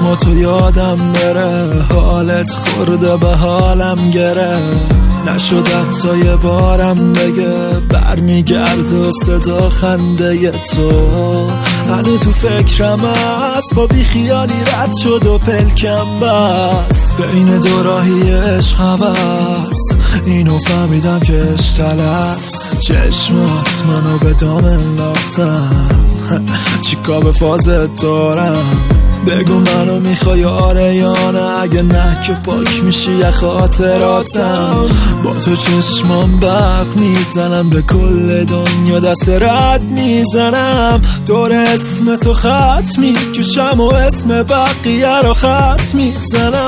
چشماتو یادم بره، حالت خورده به حالم گره. نشد حتی یه بارم بگه برمیگرده صدا خنده تو. هنو تو فکرم هست، با بیخیالی رد شد و پلکم بس. بین دو راهی عشق هوس، اینو فهمیدم که اشتل است. چشمات منو به دام انداختن، چیکار به فازت دارم؟ بگو منو میخوای آره یا نه؟ اگه نه که پاک میشی یه خاطراتم. با تو چشمام برق میزنم، به کل دنیا دست رد میزنم. دور اسم تو خط میکشم و اسم بقیه رو خط میزنم.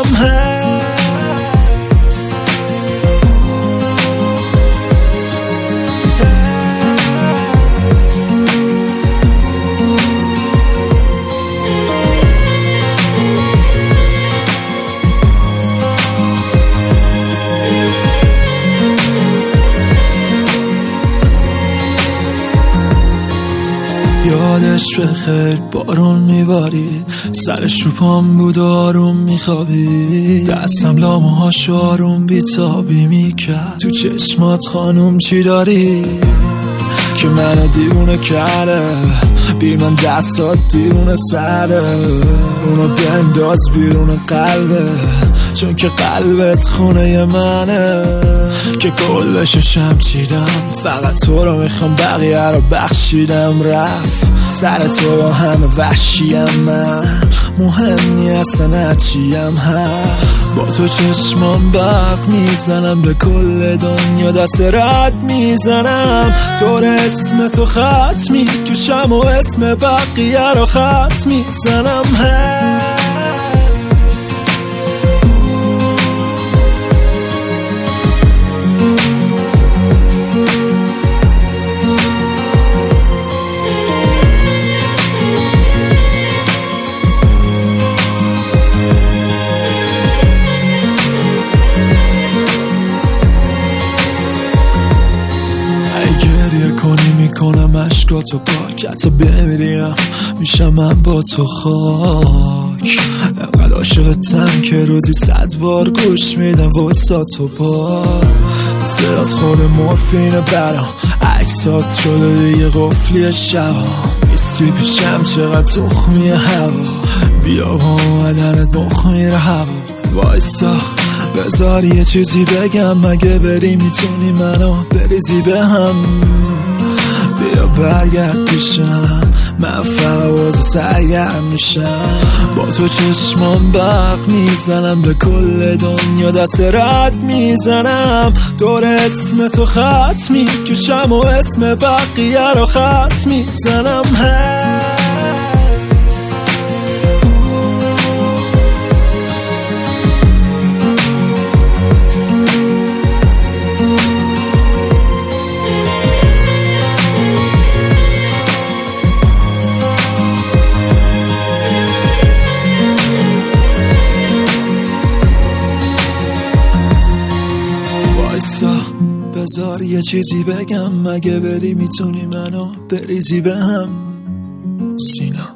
یادش بخیر بارون میبارید، سرش رو پام بود آروم میخوابید. دستم لاموهاش آروم بیتابی میکرد. تو چشمات خانوم چی داری که منو دیوونه کرده؟ بی من دستات دیوونه سره. اونو بنداز بیرون قلبه، چون که قلبت خونه منه. که کلشو شمچیدم، فقط تو رو میخوام بقیه رو بخشیدم. رفت سر تو با همه وحشیم، من مهمی اصلا چیم هست. با تو چشمام برق میزنم، به کل دنیا دست رد میزنم. دور اسم تو خط میکشم و اسم بقیه رو خط میزنم. کنی میکنم اشکاتو پاک، حتی بمیریم میشم من با تو خاک. انقدر عاشقتم که روزی 100 بار گوش میدم واساتو بار. صدات خود مورفین برام، عکسات شده دیگه قفلی شبا. نیستی پیشم چقدر تخمی هوا، بیا با اومدنت مخ میره هوا. وایسا بذار یه چیزی بگم، مگه بری میتونی منو بریزی به هم؟ بیا برگرد پیشم، من فقط با تو سرگرم میشم. با تو چشمام برق میزنم، به کل دنیا دست رد میزنم. دور اسم تو خط میکشم و اسم بقیه رو خط میزنم. بذار یه چیزی بگم، مگه بری میتونی منو بریزی به هم؟ سینا